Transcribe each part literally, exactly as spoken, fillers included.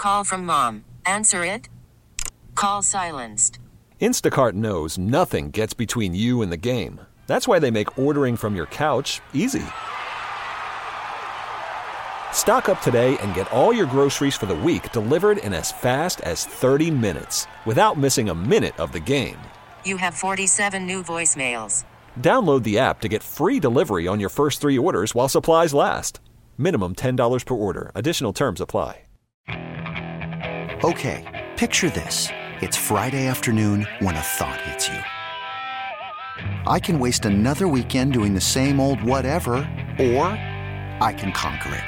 call from mom. Answer it. Call silenced. Instacart knows nothing gets between you and the game. That's why they make ordering from your couch easy. Stock up today and get all your groceries for the week delivered in as fast as thirty minutes without missing a minute of the game. You have forty-seven new voicemails. Download the app to get free delivery on your first three orders while supplies last. Minimum ten dollars per order. Additional terms apply. Okay, picture this. It's Friday afternoon when a thought hits you. I can waste another weekend doing the same old whatever, or I can conquer it.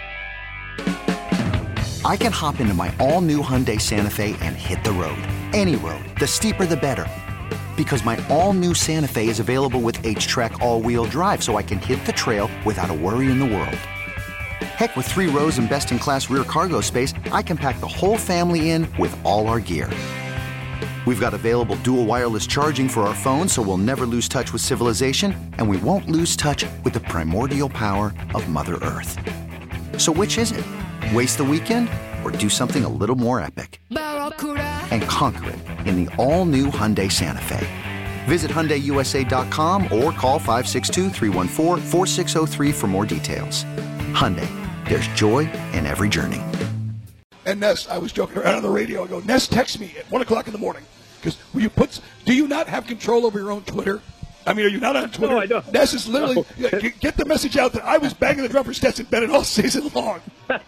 I can hop into my all-new Hyundai Santa Fe and hit the road. Any road. The steeper the better. Because my all-new Santa Fe is available with H-Track all-wheel drive, so I can hit the trail without a worry in the world. Heck, with three rows and best-in-class rear cargo space, I can pack the whole family in with all our gear. We've got available dual wireless charging for our phones, so we'll never lose touch with civilization, and we won't lose touch with the primordial power of Mother Earth. So which is it? Waste the weekend or do something a little more epic? And conquer it in the all-new Hyundai Santa Fe. Visit Hyundai U S A dot com or call five six two, three one four, four six zero three for more details. Hyundai, there's joy in every journey. And Ness, I was joking around on the radio. I go, Ness, text me at one o'clock in the morning. Because you put, do you not have control over your own Twitter? I mean, are you not on Twitter? No, I don't. Ness is literally, no. get, get the message out that I was banging the drum for Stetson Bennett all season long.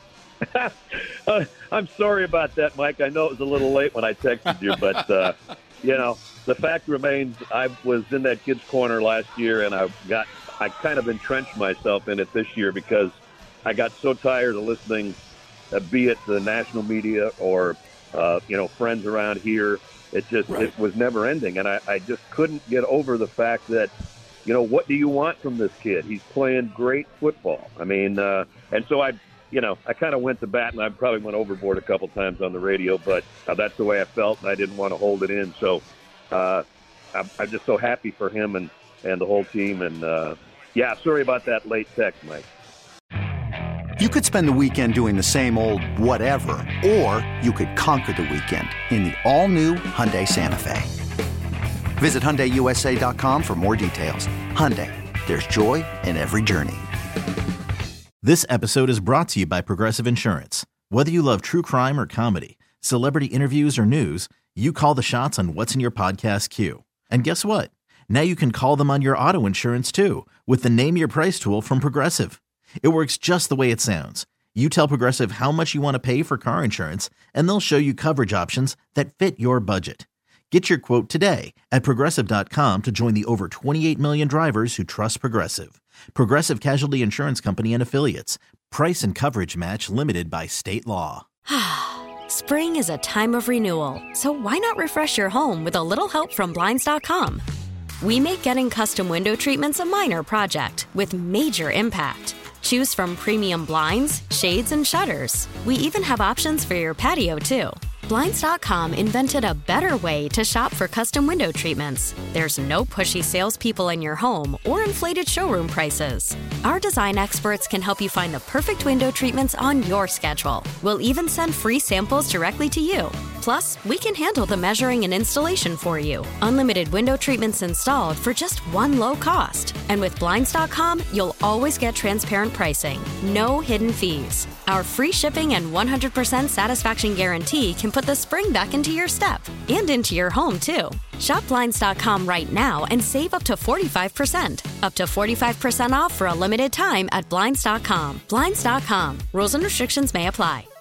uh, I'm sorry about that, Mike. I know it was a little late when I texted you, but, uh, you know, the fact remains I was in that kid's corner last year, and I got, I kind of entrenched myself in it this year because I got so tired of listening, uh, be it the national media or, uh, you know, friends around here. It just right. it was never ending, and I, I just couldn't get over the fact that, you know, what do you want from this kid? He's playing great football. I mean, uh, and so I, you know, I kind of went to bat, and I probably went overboard a couple times on the radio, but uh, that's the way I felt, and I didn't want to hold it in. So uh, I'm, I'm just so happy for him and, and the whole team. And, uh, yeah, sorry about that late text, Mike. You could spend the weekend doing the same old whatever, or you could conquer the weekend in the all-new Hyundai Santa Fe. Visit Hyundai U S A dot com for more details. Hyundai, there's joy in every journey. This episode is brought to you by Progressive Insurance. Whether you love true crime or comedy, celebrity interviews or news, you call the shots on what's in your podcast queue. And guess what? Now you can call them on your auto insurance too with the Name Your Price tool from Progressive. It works just the way it sounds. You tell Progressive how much you want to pay for car insurance, and they'll show you coverage options that fit your budget. Get your quote today at Progressive dot com to join the over twenty-eight million drivers who trust Progressive. Progressive Casualty Insurance Company and Affiliates. Price and coverage match limited by state law. Spring is a time of renewal, so why not refresh your home with a little help from Blinds dot com? We make getting custom window treatments a minor project with major impact. Choose from premium blinds, shades, and shutters. We even have options for your patio, too. Blinds dot com invented a better way to shop for custom window treatments. There's no pushy salespeople in your home or inflated showroom prices. Our design experts can help you find the perfect window treatments on your schedule. We'll even send free samples directly to you. Plus, we can handle the measuring and installation for you. Unlimited window treatments installed for just one low cost. And with Blinds dot com, you'll always get transparent pricing. No hidden fees. Our free shipping and one hundred percent satisfaction guarantee can put the spring back into your step and into your home, too. Shop Blinds dot com right now and save up to forty-five percent. Up to forty-five percent off for a limited time at Blinds dot com. Blinds dot com. Rules and restrictions may apply.